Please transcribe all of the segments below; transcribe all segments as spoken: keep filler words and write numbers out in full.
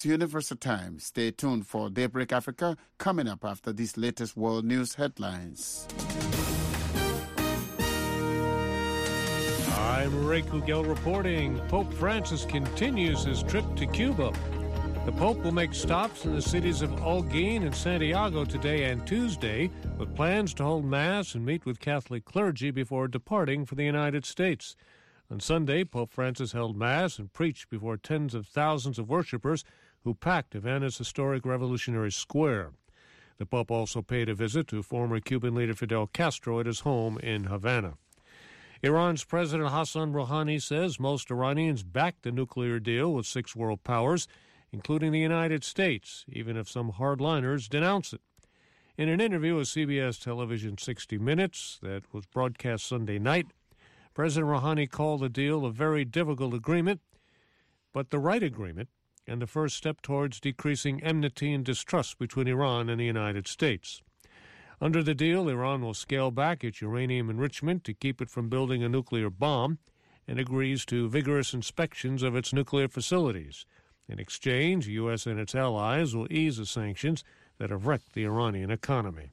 Universal Time. Stay tuned for Daybreak Africa coming up after these latest world news headlines. I'm Ray Kugel reporting. Pope Francis continues his trip to Cuba. The Pope will make stops in the cities of Holguin and Santiago today and Tuesday, with plans to hold Mass and meet with Catholic clergy before departing for the United States. On Sunday, Pope Francis held Mass and preached before tens of thousands of worshipers who packed Havana's historic Revolutionary Square. The Pope also paid a visit to former Cuban leader Fidel Castro at his home in Havana. Iran's President Hassan Rouhani says most Iranians backed the nuclear deal with six world powers, including the United States, even if some hardliners denounce it. In an interview with C B S television sixty minutes that was broadcast Sunday night, President Rouhani called the deal a very difficult agreement, but the right agreement and the first step towards decreasing enmity and distrust between Iran and the United States. Under the deal, Iran will scale back its uranium enrichment to keep it from building a nuclear bomb and agrees to vigorous inspections of its nuclear facilities. In exchange, the U S and its allies will ease the sanctions that have wrecked the Iranian economy.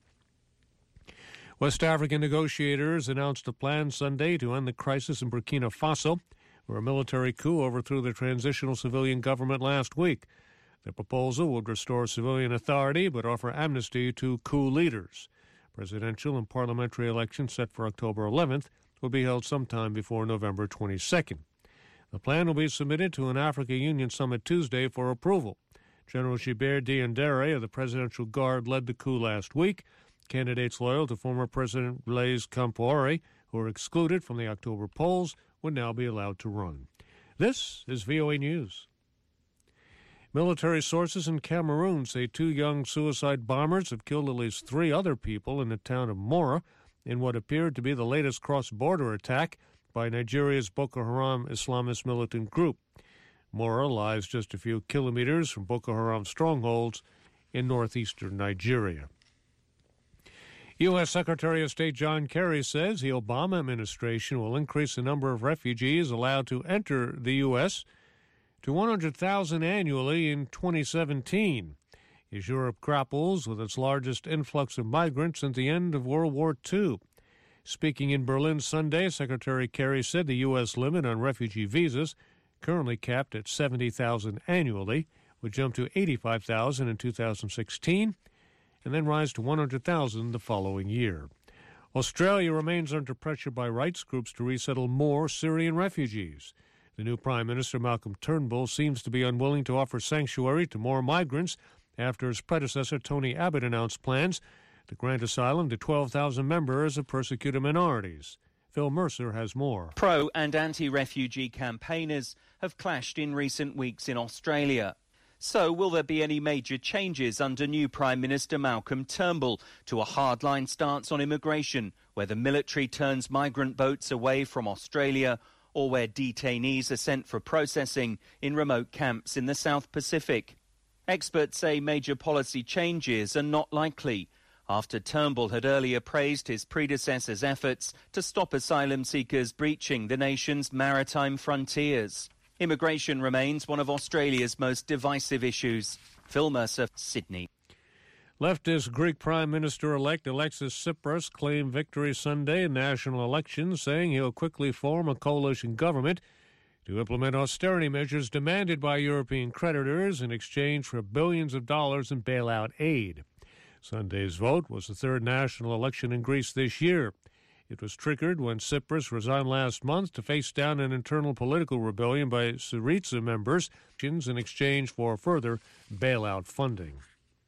West African negotiators announced a plan Sunday to end the crisis in Burkina Faso, where a military coup overthrew the transitional civilian government last week. The proposal would restore civilian authority but offer amnesty to coup leaders. Presidential and parliamentary elections set for October eleventh will be held sometime before November twenty-second. The plan will be submitted to an Africa Union summit Tuesday for approval. General Gilbert Diendéré of the Presidential Guard led the coup last week. Candidates loyal to former President Blaise Compaoré, who were excluded from the October polls, would now be allowed to run. This is V O A News. Military sources in Cameroon say two young suicide bombers have killed at least three other people in the town of Mora in what appeared to be the latest cross-border attack by Nigeria's Boko Haram Islamist militant group. Mora lies just a few kilometers from Boko Haram strongholds in northeastern Nigeria. U S. Secretary of State John Kerry says the Obama administration will increase the number of refugees allowed to enter the U S to one hundred thousand annually in twenty seventeen, as Europe grapples with its largest influx of migrants since the end of World War Two. Speaking in Berlin Sunday, Secretary Kerry said the U S limit on refugee visas, currently capped at seventy thousand annually, would jump to eighty-five thousand in two thousand sixteen and then rise to one hundred thousand the following year. Australia remains under pressure by rights groups to resettle more Syrian refugees. The new Prime Minister, Malcolm Turnbull, seems to be unwilling to offer sanctuary to more migrants after his predecessor, Tony Abbott, announced plans to grant asylum to twelve thousand members of persecuted minorities. Phil Mercer has more. Pro- and anti-refugee campaigners have clashed in recent weeks in Australia. So will there be any major changes under new Prime Minister Malcolm Turnbull to a hardline stance on immigration, where the military turns migrant boats away from Australia, or where detainees are sent for processing in remote camps in the South Pacific? Experts say major policy changes are not likely, after Turnbull had earlier praised his predecessor's efforts to stop asylum seekers breaching the nation's maritime frontiers. Immigration remains one of Australia's most divisive issues. Phil Mercer, Sydney. Leftist Greek Prime Minister-elect Alexis Tsipras claimed victory Sunday in national elections, saying he'll quickly form a coalition government to implement austerity measures demanded by European creditors in exchange for billions of dollars in bailout aid. Sunday's vote was the third national election in Greece this year. It was triggered when Tsipras resigned last month to face down an internal political rebellion by Syriza members in exchange for further bailout funding.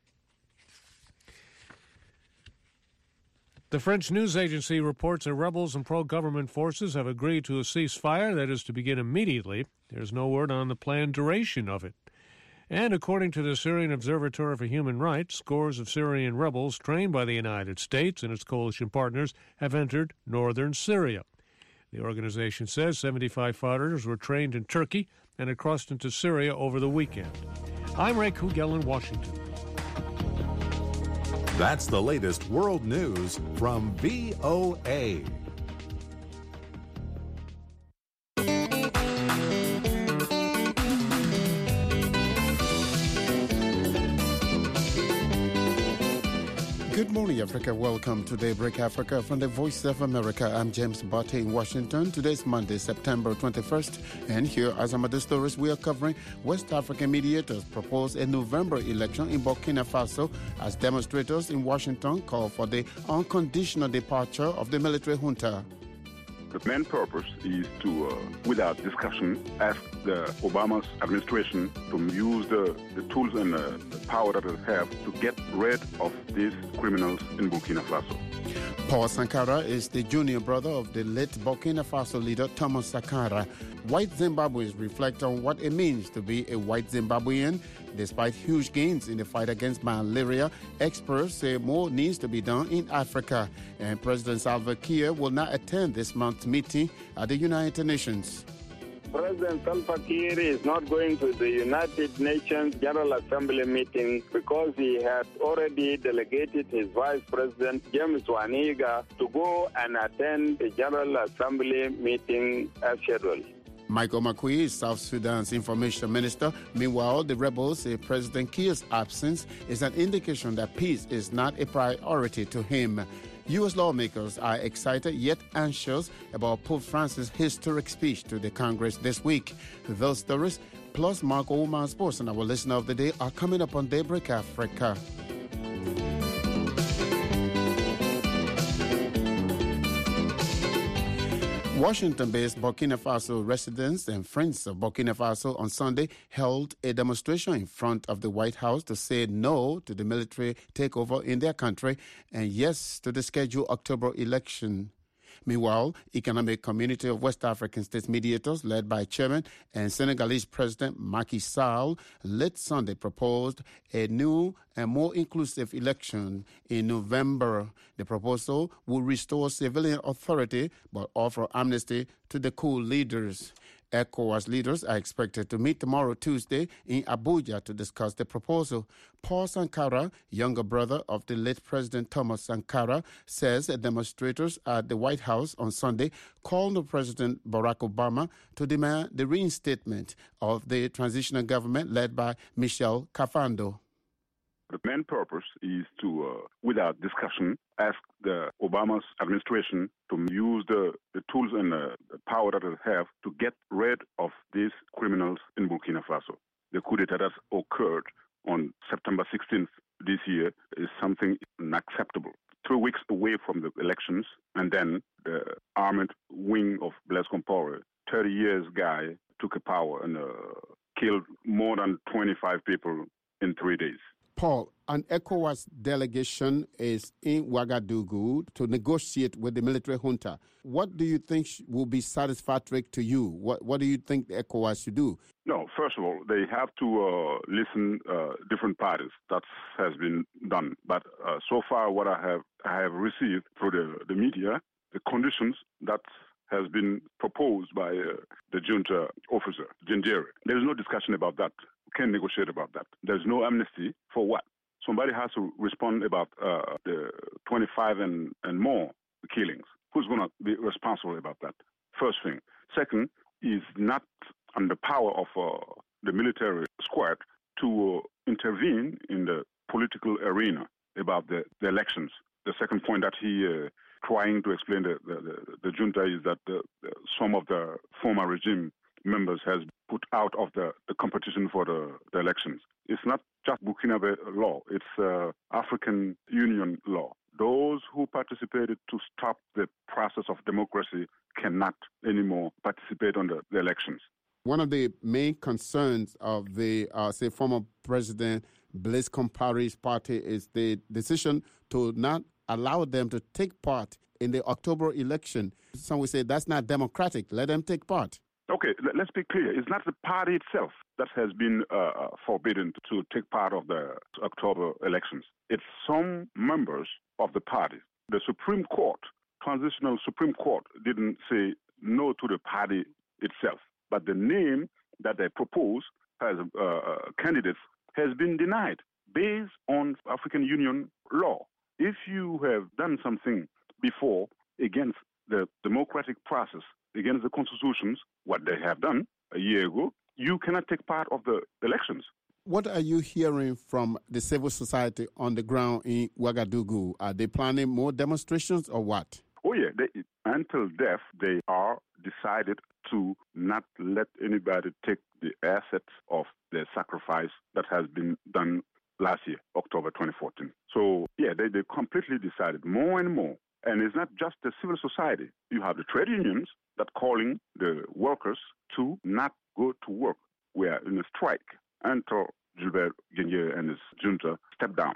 The French news agency reports that rebels and pro-government forces have agreed to a ceasefire that is to begin immediately. There's no word on the planned duration of it. And according to the Syrian Observatory for Human Rights, scores of Syrian rebels trained by the United States and its coalition partners have entered northern Syria. The organization says seventy-five fighters were trained in Turkey and had crossed into Syria over the weekend. I'm Ray Kugel in Washington. That's the latest world news from V O A. Good morning, Africa. Welcome to Daybreak Africa from the Voice of America. I'm James Botte in Washington. Today's Monday, September twenty-first. And here are some of the stories we are covering. West African mediators propose a November election in Burkina Faso as demonstrators in Washington call for the unconditional departure of the military junta. The main purpose is to, uh, without discussion, ask the Obama's administration to use the, the tools and uh, the power that it have to get rid of these criminals in Burkina Faso. Paul Sankara is the junior brother of the late Burkina Faso leader Thomas Sankara. White Zimbabweans reflect on what it means to be a white Zimbabwean. Despite huge gains in the fight against malaria, experts say more needs to be done in Africa. And President Salva Kiir will not attend this month's meeting at the United Nations. President Salva Kiir is not going to the United Nations General Assembly meeting because he had already delegated his Vice President James Waniga to go and attend the General Assembly meeting as scheduled. Michael Makui is South Sudan's information minister. Meanwhile, the rebels say President Kiir's absence is an indication that peace is not a priority to him. U S lawmakers are excited yet anxious about Pope Francis' historic speech to the Congress this week. Those stories, plus Mark Oman Sports and our listener of the day, are coming up on Daybreak Africa. Washington-based Burkina Faso residents and friends of Burkina Faso on Sunday held a demonstration in front of the White House to say no to the military takeover in their country and yes to the scheduled October election. Meanwhile, Economic Community of West African States mediators, led by Chairman and Senegalese President Macky Sall, late Sunday proposed a new and more inclusive election in November. The proposal will restore civilian authority but offer amnesty to the coup leaders. ECOWAS leaders are expected to meet tomorrow, Tuesday, in Abuja to discuss the proposal. Paul Sankara, younger brother of the late President Thomas Sankara, says demonstrators at the White House on Sunday called on President Barack Obama to demand the reinstatement of the transitional government led by Michel Kafando. The main purpose is to, uh, without discussion, ask the Obama's administration to use the, the tools and uh, the power that it have to get rid of these criminals in Burkina Faso. The coup d'etat that occurred on September sixteenth this year is something unacceptable. Three weeks away from the elections, and then the armed wing of Blaise Compaoré, thirty years guy, took a power and uh, killed more than twenty-five people in three days. Paul, an ECOWAS delegation is in Ouagadougou to negotiate with the military junta. What do you think will be satisfactory to you? What What do you think the ECOWAS should do? No, first of all, they have to uh, listen uh, different parties. That has been done. But uh, so far, what I have I have received through the, the media, the conditions that has been proposed by uh, the junta officer, Gingere. There is no discussion about that. We can negotiate about that. There's no amnesty for what? Somebody has to respond about uh, the twenty-five and, and more killings. Who's going to be responsible about that? First thing. Second, is not on the power of uh, the military squad to uh, intervene in the political arena about the, the elections. The second point that he uh, trying to explain the, the, the, the junta is that the, the, some of the former regime members has put out of the, the competition for the, the elections. It's not just Burkinabe law, it's uh, African Union law. Those who participated to stop the process of democracy cannot anymore participate on the, the elections. One of the main concerns of the, uh, say, former President Blaise Compaoré's party is the decision to not allow them to take part in the October election. Some would say that's not democratic. Let them take part. Okay, let's be clear. It's not the party itself that has been uh, forbidden to take part of the October elections. It's some members of the party. The Supreme Court, Transitional Supreme Court, didn't say no to the party itself. But the name that they propose as uh, candidates has been denied based on African Union law. If you have done something before against the democratic process, against the constitutions, what they have done a year ago, you cannot take part of the elections. What are you hearing from the civil society on the ground in Ouagadougou? Are they planning more demonstrations or what? Oh, yeah. They, until death, they are decided to not let anybody take the assets of the sacrifice that has been done last year, October twenty fourteen. So, yeah, they, they completely decided more and more. And it's not just the civil society. You have the trade unions that calling the workers to not go to work. We are in a strike until Gilbert Guigné and his junta step down.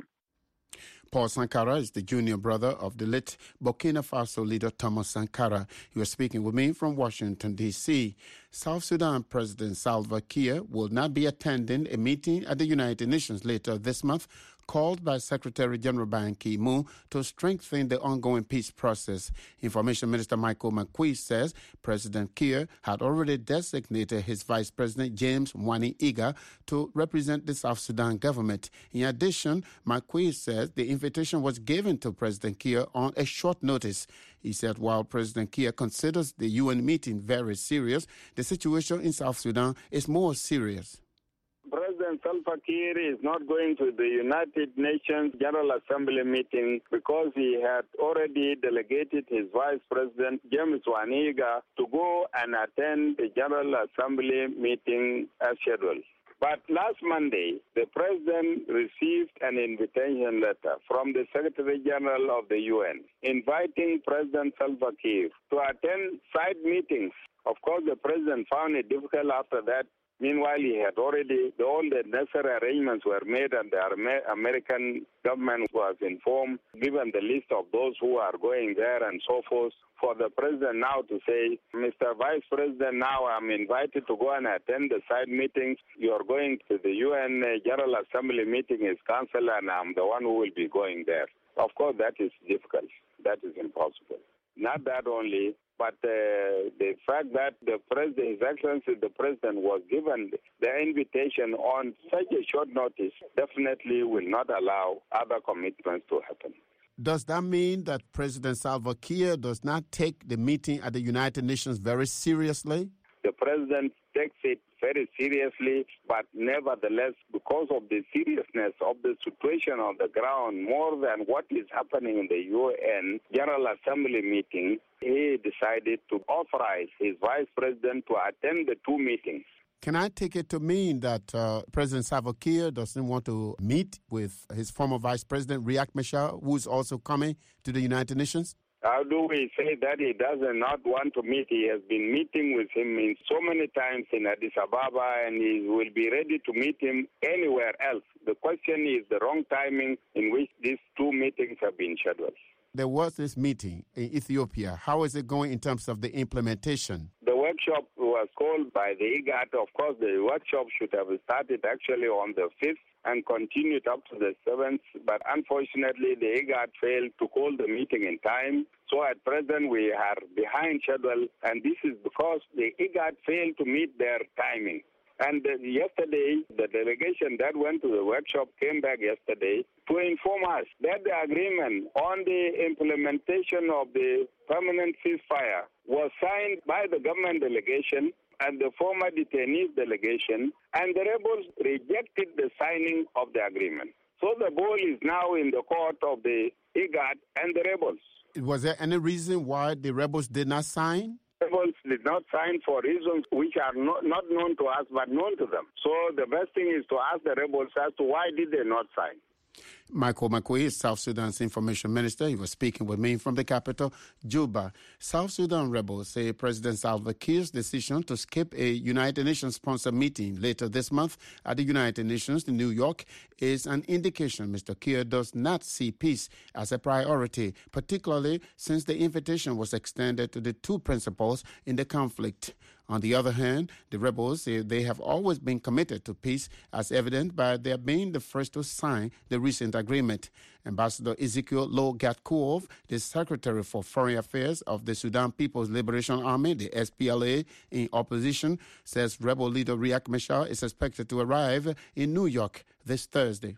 Paul Sankara is the junior brother of the late Burkina Faso leader Thomas Sankara. He was speaking with me from Washington, D C South Sudan President Salva Kiir will not be attending a meeting at the United Nations later this month called by Secretary General Ban Ki-moon to strengthen the ongoing peace process. Information Minister Michael McQueen says President Kiir had already designated his Vice President James Mwani Iga to represent the South Sudan government. In addition, McQueen says the invitation was given to President Kiir on a short notice. He said while President Kiir considers the U N meeting very serious, the situation in South Sudan is more serious. President Salva Kiir is not going to the United Nations General Assembly meeting because he had already delegated his Vice President, James Waniga, to go and attend the General Assembly meeting as scheduled. But last Monday, the President received an invitation letter from the Secretary General of the U N inviting President Salva Kiir to attend side meetings. Of course, the President found it difficult after that. Meanwhile, he had already, all the necessary arrangements were made and the American government was informed, given the list of those who are going there and so forth. For the President now to say, Mister Vice President, now I'm invited to go and attend the side meetings. You're going to the U N General Assembly meeting is cancelled and I'm the one who will be going there. Of course, that is difficult. That is impossible. Not that only, but uh, the fact that the President, His Excellency, the President, was given the invitation on such a short notice definitely will not allow other commitments to happen. Does that mean that President Salva Kiir does not take the meeting at the United Nations very seriously? The President takes it very seriously, but nevertheless, because of the seriousness of the situation on the ground, more than what is happening in the U N General Assembly meeting, he decided to authorize his Vice President to attend the two meetings. Can I take it to mean that uh, President Salva Kiir doesn't want to meet with his former Vice President, Riek Machar, who's also coming to the United Nations? How do we say that he does not want to meet? He has been meeting with him in so many times in Addis Ababa, and he will be ready to meet him anywhere else. The question is the wrong timing in which these two meetings have been scheduled. There was this meeting in Ethiopia. How is it going in terms of the implementation? The workshop was called by the IGAD. Of course, the workshop should have started actually on the fifth and continued up to the seventh, but unfortunately the IGAD failed to call the meeting in time. So at present we are behind schedule, and this is because the IGAD failed to meet their timing. And uh, yesterday, the delegation that went to the workshop came back yesterday to inform us that the agreement on the implementation of the permanent ceasefire was signed by the government delegation and the former detainees delegation, and the rebels rejected the signing of the agreement. So the ball is now in the court of the IGAD and the rebels. Was there any reason why the rebels did not sign? Rebels did not sign for reasons which are not, not known to us but known to them. So the best thing is to ask the rebels as to why did they not sign. Michael McQueen is South Sudan's information minister. He was speaking with me from the capital, Juba. South Sudan rebels say President Salva Kiir's decision to skip a United Nations-sponsored meeting later this month at the United Nations in New York is an indication Mister Kiir does not see peace as a priority, particularly since the invitation was extended to the two principals in the conflict. On the other hand, the rebels say they have always been committed to peace, as evident by their being the first to sign the recent agreement. Ambassador Ezekiel Lo-Gatkuov, the Secretary for Foreign Affairs of the Sudan People's Liberation Army, the S P L A, in opposition, says rebel leader Riek Machar is expected to arrive in New York this Thursday.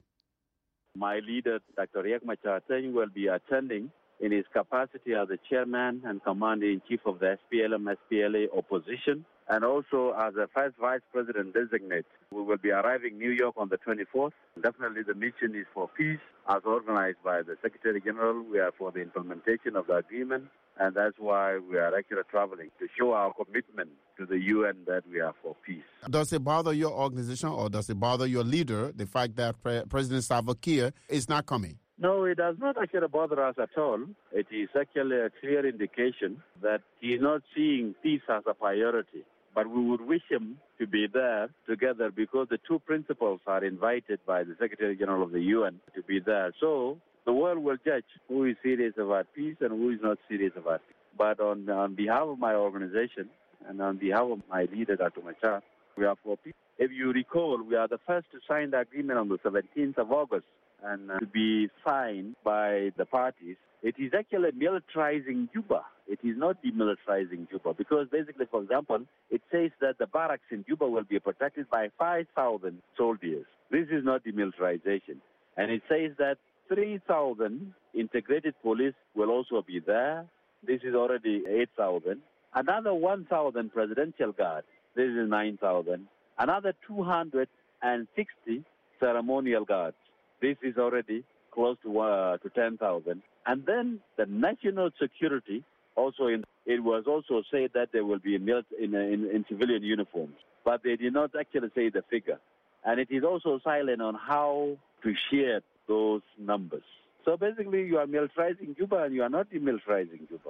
My leader, Doctor Riek Machar, will be attending in his capacity as the chairman and commander-in-chief of the S P L M S P L A opposition And also, as a first vice president designate, we will be arriving in New York on the twenty-fourth. Definitely the mission is for peace, as organized by the Secretary General. We are for the implementation of the agreement, and that's why we are actually traveling, to show our commitment to the U N that we are for peace. Does it bother your organization or does it bother your leader, the fact that Pre- President Salva Kiir is not coming? No, it does not actually bother us at all. It is actually a clear indication that he is not seeing peace as a priority. But we would wish him to be there together because the two principals are invited by the Secretary General of the U N to be there. So the world will judge who is serious about peace and who is not serious about peace. But on, on behalf of my organization and on behalf of my leader, Doctor Machar, we are for peace. If you recall, we are the first to sign the agreement on the seventeenth of August and uh, to be signed by the parties. It is actually militarizing Juba. It is not demilitarizing Juba because basically, for example, it says that the barracks in Juba will be protected by five thousand soldiers. This is not demilitarization. And it says that three thousand integrated police will also be there. This is already eight thousand. Another one thousand presidential guard. This is nine thousand. Another two hundred sixty ceremonial guards. This is already close to, uh, to ten thousand. And then the national security, also in, it was also said that they will be in, in, in, in civilian uniforms. But they did not actually say the figure. And it is also silent on how to share those numbers. So basically, you are militarizing Juba and you are not demilitarizing Juba.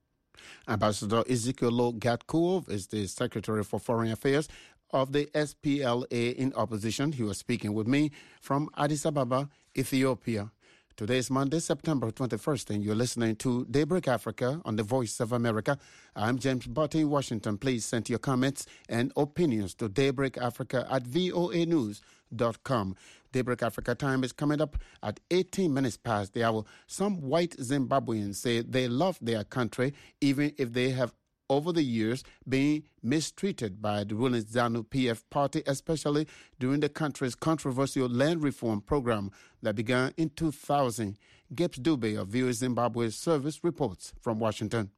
Ambassador Ezekiel Gatkuov is the Secretary for Foreign Affairs of the S P L A in opposition. He was speaking with me from Addis Ababa, Ethiopia. Today is Monday, September twenty-first, and you're listening to Daybreak Africa on the Voice of America. I'm James Butte in Washington. Please send your comments and opinions to daybreakafrica at voa news dot com. Daybreak Africa time is coming up at eighteen minutes past the hour. Some white Zimbabweans say they love their country, even if they have over the years being mistreated by the ruling ZANU-P F party, especially during the country's controversial land reform program that began in two thousand. Gibbs Dube of V O A Zimbabwe Service reports from Washington.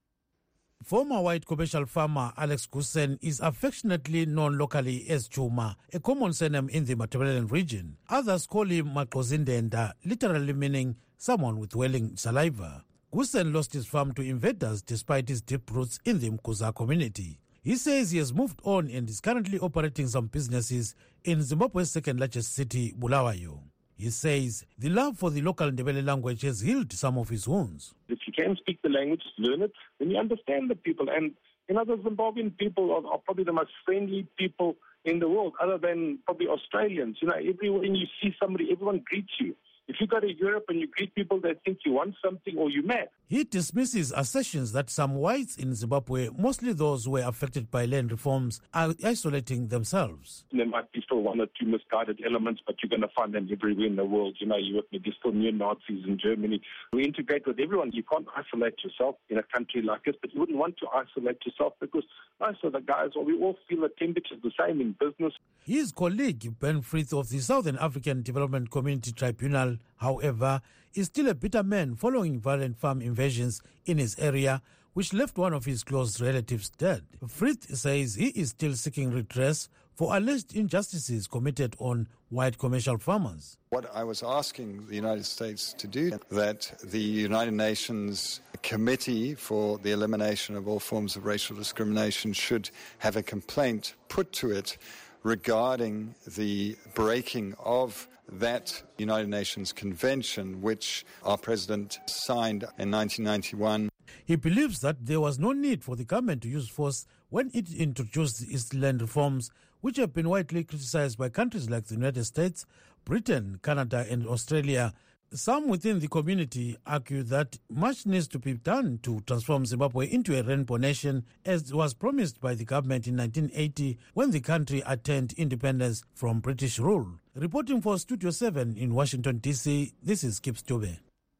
Former white commercial farmer Alex Gusen is affectionately known locally as Chuma, a common surname in the Matabeleland region. Others call him Makozindenda, literally meaning someone with wailing saliva. Gusen lost his farm to invaders despite his deep roots in the Mkuza community. He says he has moved on and is currently operating some businesses in Zimbabwe's second largest city, Bulawayo. He says the love for the local Ndebele language has healed some of his wounds. If you can speak the language, learn it, then you understand the people. And, you know, the Zimbabwean people are, are probably the most friendly people in the world, other than probably Australians. You know, everywhere you see somebody, everyone greets you. If you go to Europe and you greet people, they think you want something or you're mad. He dismisses assertions that some whites in Zimbabwe, mostly those who were affected by land reforms, are isolating themselves. There might be still one or two misguided elements, but you're going to find them everywhere in the world. You know, you there's still neo-Nazis in Germany. We integrate with everyone. You can't isolate yourself in a country like this, but you wouldn't want to isolate yourself because most of the guys, well, we all feel the temperature's the same in business. His colleague, Ben Frith of the Southern African Development Community Tribunal, however, is still a bitter man following violent farm invasions in his area, which left one of his close relatives dead. Frith says he is still seeking redress for alleged injustices committed on white commercial farmers. What I was asking the United States to do, that the United Nations Committee for the Elimination of All Forms of Racial Discrimination should have a complaint put to it regarding the breaking of that United Nations Convention, which our president signed in nineteen ninety-one. He believes that there was no need for the government to use force when it introduced its land reforms, which have been widely criticized by countries like the United States, Britain, Canada, and Australia. Some within the community argue that much needs to be done to transform Zimbabwe into a rainbow nation, as was promised by the government in nineteen eighty when the country attained independence from British rule. Reporting for Studio seven in Washington, D C, this is Gibbs Dube.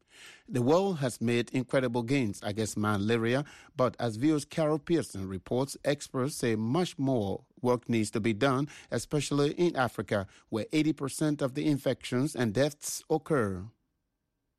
The world has made incredible gains against malaria, but as V O's Carol Pearson reports, experts say much more work needs to be done, especially in Africa, where eighty percent of the infections and deaths occur.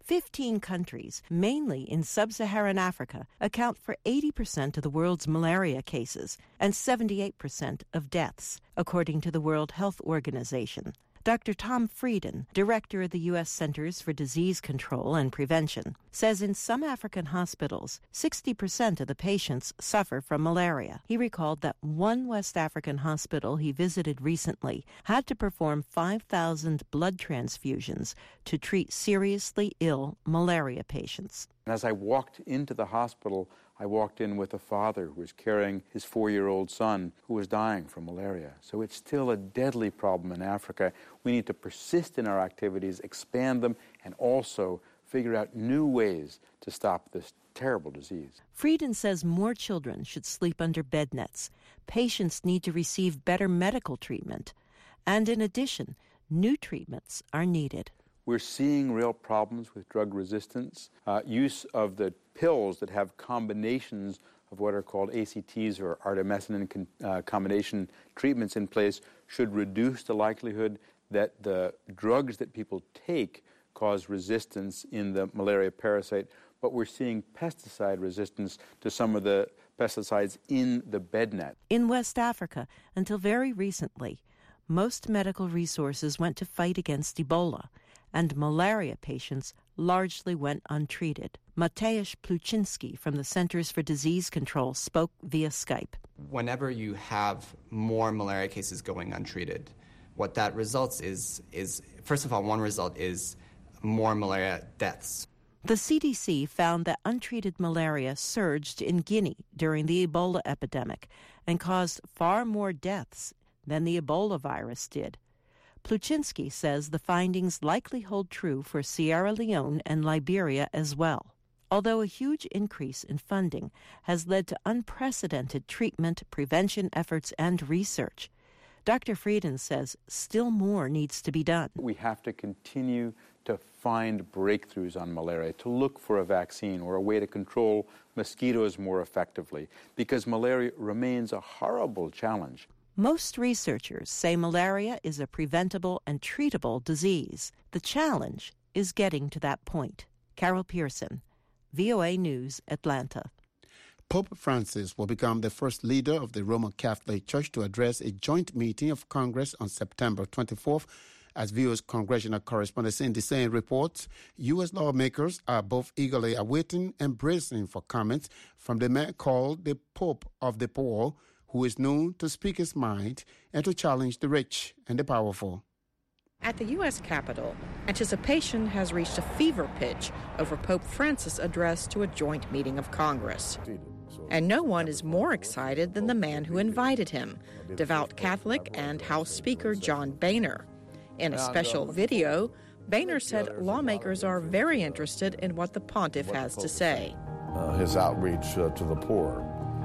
Fifteen countries, mainly in sub-Saharan Africa, account for eighty percent of the world's malaria cases and seventy-eight percent of deaths, according to the World Health Organization. Doctor Tom Frieden, director of the U S Centers for Disease Control and Prevention, says in some African hospitals, sixty percent of the patients suffer from malaria. He recalled that one West African hospital he visited recently had to perform five thousand blood transfusions to treat seriously ill malaria patients. And as I walked into the hospital, I walked in with a father who was carrying his four-year-old son who was dying from malaria. So it's still a deadly problem in Africa. We need to persist in our activities, expand them, and also figure out new ways to stop this terrible disease. Frieden says more children should sleep under bed nets. Patients need to receive better medical treatment. And in addition, new treatments are needed. We're seeing real problems with drug resistance. Uh, use of the pills that have combinations of what are called A C Ts or artemisinin con- uh, combination treatments in place should reduce the likelihood that the drugs that people take cause resistance in the malaria parasite. But we're seeing pesticide resistance to some of the pesticides in the bed net. In West Africa, until very recently, most medical resources went to fight against Ebola, and malaria patients largely went untreated. Mateusz Pluczynski from the Centers for Disease Control spoke via Skype. Whenever you have more malaria cases going untreated, what that results is, is first of all, one result is more malaria deaths. The C D C found that untreated malaria surged in Guinea during the Ebola epidemic and caused far more deaths than the Ebola virus did. Pluczynski says the findings likely hold true for Sierra Leone and Liberia as well. Although a huge increase in funding has led to unprecedented treatment, prevention efforts, and research, Doctor Frieden says still more needs to be done. We have to continue to find breakthroughs on malaria, to look for a vaccine or a way to control mosquitoes more effectively, because malaria remains a horrible challenge. Most researchers say malaria is a preventable and treatable disease. The challenge is getting to that point. Carol Pearson, V O A News, Atlanta. Pope Francis will become the first leader of the Roman Catholic Church to address a joint meeting of Congress on September twenty-fourth. As V O's congressional correspondent Cindy Sain reports, U S lawmakers are both eagerly awaiting and bracing for comments from the man called the Pope of the Poor, who is known to speak his mind and to challenge the rich and the powerful. At the U S Capitol, anticipation has reached a fever pitch over Pope Francis' address to a joint meeting of Congress. And no one is more excited than the man who invited him, devout Catholic and House Speaker John Boehner. In a special video, Boehner said lawmakers are very interested in what the pontiff has to say. Uh, his outreach uh, to the poor.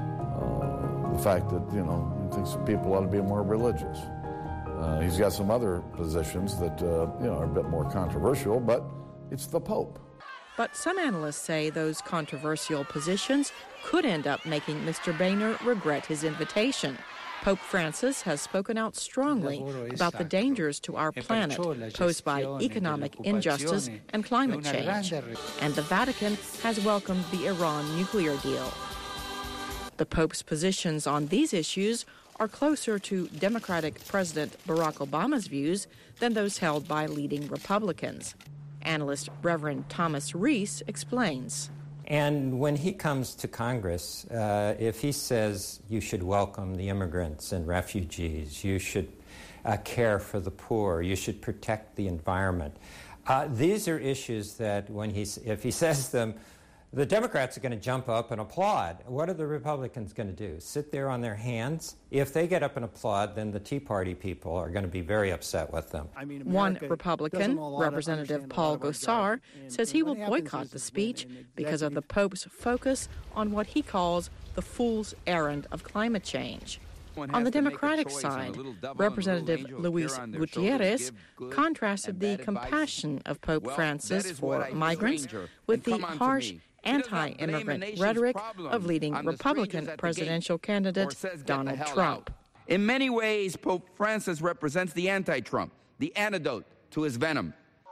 Uh, the fact that, you know, he thinks people ought to be more religious. Uh, he's got some other positions that, uh, you know, are a bit more controversial, but it's the Pope. But some analysts say those controversial positions could end up making Mister Boehner regret his invitation. Pope Francis has spoken out strongly about the dangers to our planet posed by economic injustice and climate change. And the Vatican has welcomed the Iran nuclear deal. The Pope's positions on these issues are closer to Democratic President Barack Obama's views than those held by leading Republicans. Analyst Reverend Thomas Reese explains. And when he comes to Congress, uh, if he says you should welcome the immigrants and refugees, you should uh, care for the poor, you should protect the environment, uh, these are issues that when he, if he says them, the Democrats are going to jump up and applaud. What are the Republicans going to do? Sit there on their hands? If they get up and applaud, then the Tea Party people are going to be very upset with them. I mean, One Republican, Representative Paul Gosar, says he will boycott the speech because of the Pope's focus on what he calls the fool's errand of climate change. On the Democratic side, Representative Luis Gutierrez contrasted the compassion of Pope Francis for migrants with the harsh anti-immigrant rhetoric of leading Republican presidential candidate Donald Trump. In many ways, Pope Francis represents the anti-Trump, the antidote to his venom.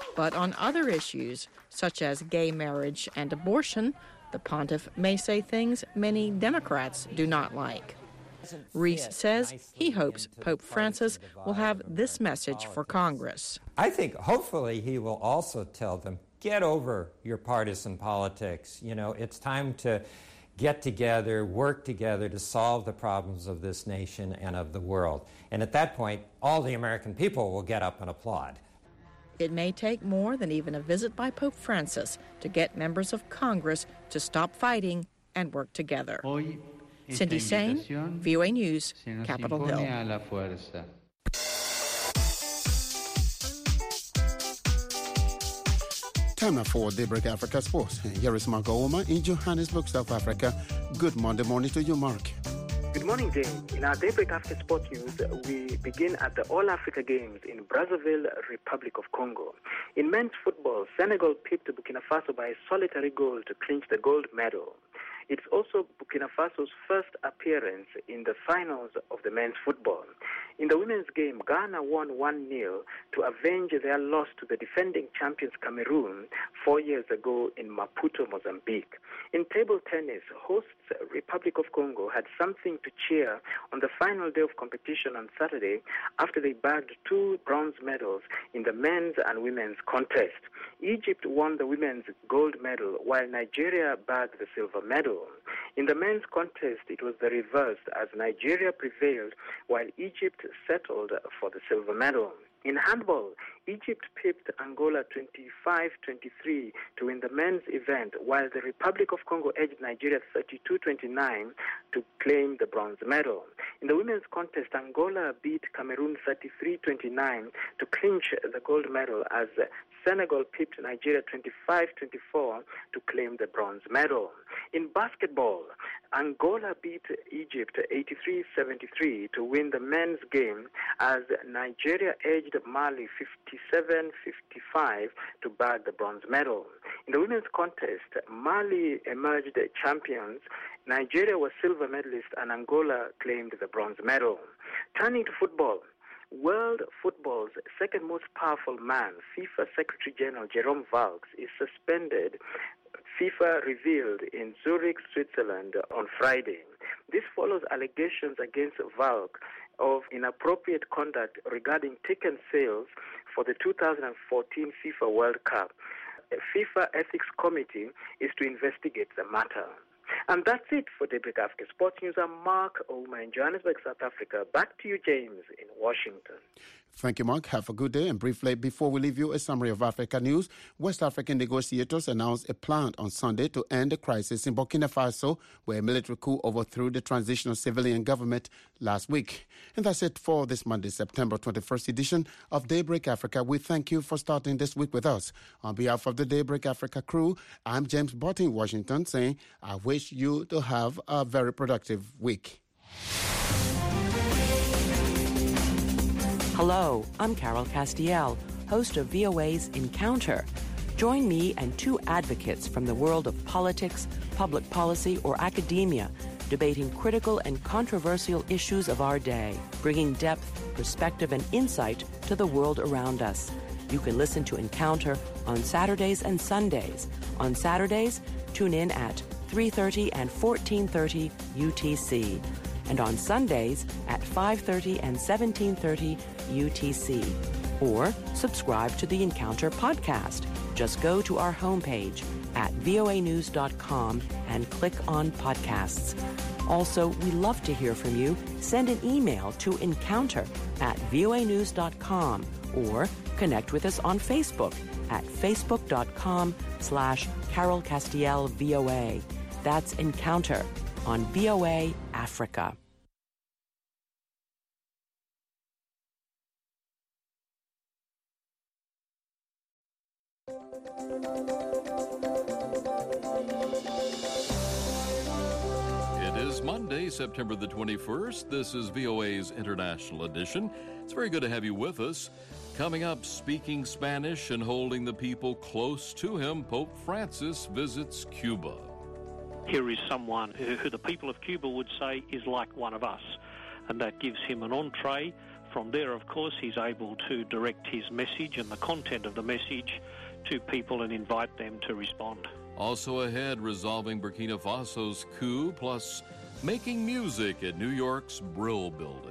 But on other issues, such as gay marriage and abortion, the pontiff may say things many Democrats do not like. Reese says he hopes Pope Francis will have this message for Congress. I think hopefully he will also tell them, get over your partisan politics. You know, it's time to get together, work together to solve the problems of this nation and of the world. And at that point, all the American people will get up and applaud. It may take more than even a visit by Pope Francis to get members of Congress to stop fighting and work together. Cindy Sain, V O A News, Capitol Hill. Time now for Daybreak Africa Sports. Here is Mark Ouma in Johannesburg, South Africa. Good Monday morning to you, Mark. Good morning, James. In our Daybreak Africa Sports News, we begin at the All Africa Games in Brazzaville, Republic of Congo. In men's football, Senegal pipped Burkina Faso by a solitary goal to clinch the gold medal. It's also Burkina Faso's first appearance in the finals of the men's football. In the women's game, Ghana won one nil to avenge their loss to the defending champions Cameroon four years ago in Maputo, Mozambique. In table tennis, hosts Republic of Congo had something to cheer on the final day of competition on Saturday after they bagged two bronze medals in the men's and women's contest. Egypt won the women's gold medal while Nigeria bagged the silver medal. In the men's contest, it was the reverse as Nigeria prevailed while Egypt settled for the silver medal. In handball, Egypt pipped Angola twenty-five twenty-three to win the men's event, while the Republic of Congo edged Nigeria thirty-two twenty-nine to claim the bronze medal. In the women's contest, Angola beat Cameroon thirty-three twenty-nine to clinch the gold medal as Senegal pipped Nigeria twenty-five twenty-four to claim the bronze medal. In basketball, Angola beat Egypt eighty-three seventy-three to win the men's game as Nigeria edged Mali fifty-seven fifty-five to bag the bronze medal. In the women's contest, Mali emerged champions, Nigeria was silver medalist, and Angola claimed the bronze medal. Turning to football, World football's second most powerful man, FIFA Secretary General Jerome Valks, is suspended, FIFA revealed in Zurich, Switzerland on Friday. This follows allegations against Valk of inappropriate conduct regarding ticket sales for the two thousand fourteen FIFA World Cup. A FIFA Ethics Committee is to investigate the matter. And that's it for Daybreak Africa Sports News. I'm Mark Ouma in Johannesburg, South Africa. Back to you, James, in Washington. Thank you, Mark. Have a good day. And briefly, before we leave you, a summary of Africa news. West African negotiators announced a plan on Sunday to end the crisis in Burkina Faso, where a military coup overthrew the transitional civilian government last week. And that's it for this Monday, September twenty-first edition of Daybreak Africa. We thank you for starting this week with us. On behalf of the Daybreak Africa crew, I'm James Bott in Washington saying I wish you to have a very productive week. Hello, I'm Carol Castiel, host of V O A's Encounter. Join me and two advocates from the world of politics, public policy, or academia, debating critical and controversial issues of our day, bringing depth, perspective, and insight to the world around us. You can listen to Encounter on Saturdays and Sundays. On Saturdays, tune in at three thirty and fourteen thirty U T C. And on Sundays at five thirty and seventeen thirty U T C. Or subscribe to the Encounter podcast. Just go to our homepage at V O A news dot com and click on podcasts. Also, we love to hear from you. Send an email to encounter at V O A news dot com or connect with us on Facebook at facebook dot com slash Carol Castiel V O A. That's Encounter on V O A Africa. It is Monday, September the twenty-first. This is V O A's International Edition. It's very good to have you with us. Coming up, speaking Spanish and holding the people close to him, Pope Francis visits Cuba. Here is someone who, who the people of Cuba would say is like one of us, and that gives him an entree From there, of course, he's able to direct his message and the content of the message to people and invite them to respond. Also ahead, resolving Burkina Faso's coup, plus making music at New York's Brill Building.